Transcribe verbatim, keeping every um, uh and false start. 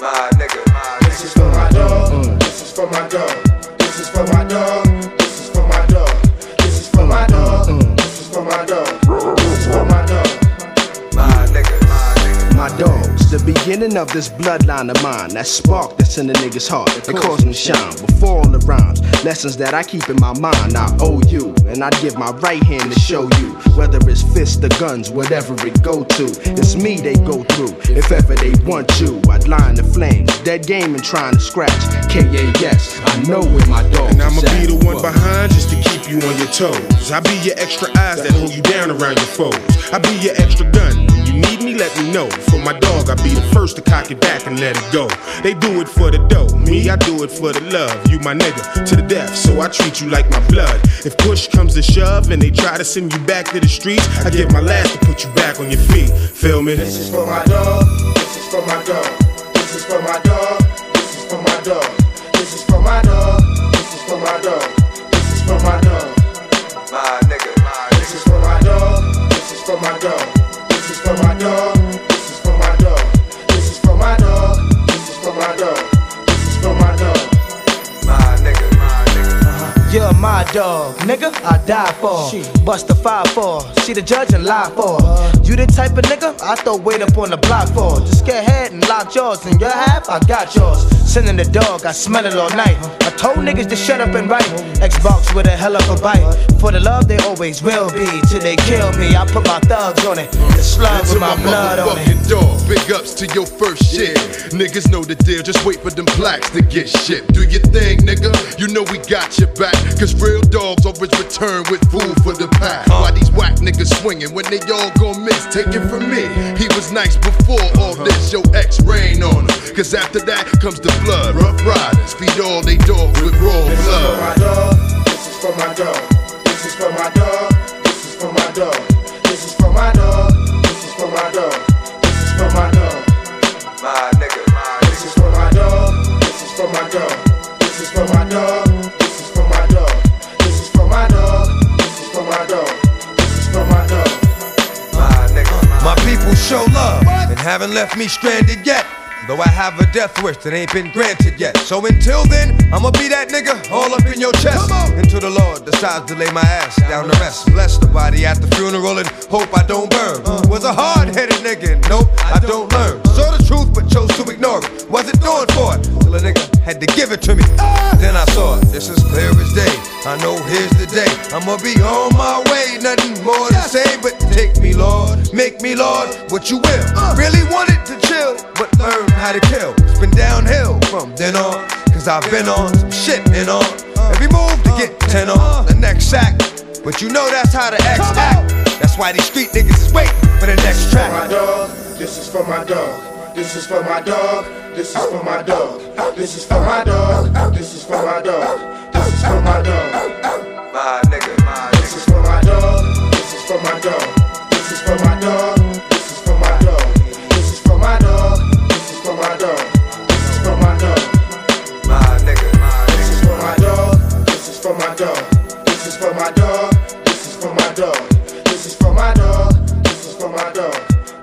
My nigga, my this is for my dog. This is for my dog. This is for my dog. This is for my dog. This is for my dog. This is for my dog. This is for my dog. My nigga, my nigga. My dogs, the beginning of this bloodline of mine. That spark that's in the nigga's heart, it calls me shine. Before all the rhymes, lessons that I keep in my mind, I owe you. And I'd give my right hand to show you. Whether it's fists or guns, whatever it go to, it's me they go through. If ever they want you, I'd line the flames. Dead game and trying to scratch. K A S, I know where my dog is. And I'ma be the one behind just to keep you on your toes. I be your extra eyes that hold you down around your foes. I be your extra gun. When you need me, let me know. For my dog, I be the first to cock it back and let it go. They do it for the dough. Me, I do it for the love. You my nigga to the death, so I treat you like my blood. If push comes to shove and they try to send you back to the streets, I give my last to put you back on your feet. Feel me? This is for my dog. This is for my dog. This is for my dog. This is for my dog. This is for my dog. This is for my dog. This is for my dog. My nigga, my nigga. This is for my dog. This is for my dog. This is for my dog. This is for my dog. This is for my dog. This is for my dog. This is for my dog. My nigga, my nigga. You're my dog, nigga, I die for. Bust a five for, see the judge and lie for. You the type of nigga I throw weight up on the block for. Just get ahead and lock yours, and your half, I got yours. Sending the dog, I smell it all night. I told niggas to shut up and write. Xbox with a hell of a bite. For the love they always will be, till they kill me. I put my thugs on it, the slug with my blood on it. Dog, big ups to your first shit. Niggas know the deal, just wait for them plaques to get shipped. Do your thing, nigga, you know we got your back. Cause real dogs always return with food for the pack. Why these whack niggas swinging when they all gon' miss? Take it from me, he was nice before all this. Your ex rain on him, cause after that comes the blood. Rough riders feed all they dogs with raw blood. This is for my dog. This is for my dog. This is for my dog. This is for my dog. This is for my dog. This is for my dog. My nigga, my nigga. This is for my dog. This is for my dog. This is for my dog. This is for my dog. This is for my dog. This is for my dog. This is for my dog. My nigga. My people show love and haven't left me stranded yet. Though I have a death wish that ain't been granted yet. So until then, I'ma be that nigga all up in your chest. Until the Lord decides to lay my ass down to rest. Bless the body at the funeral and hope I don't burn. Was a hard-headed nigga and nope, I don't learn. Saw the truth but chose to ignore it. Wasn't doing for it till a nigga had to give it to me. Then I saw it, this is clear as day. I know here's the day. I'ma be on my way, nothing more to say but take me, Lord, make me, Lord, what you will. Really wanted to chill, but learn how to kill. It's been downhill from then on, cause I've been on some shit and on. Every move to get ten on the next sack, but you know that's how the X act. That's why these street niggas is waiting for the next track. My dog, this is for my dog. This is for my dog. This is for my dog. This is for my dog. This is for my dog. This is for my dog. My nigga, my nigga. This is for my dog. This is for my dog. This is for my dog.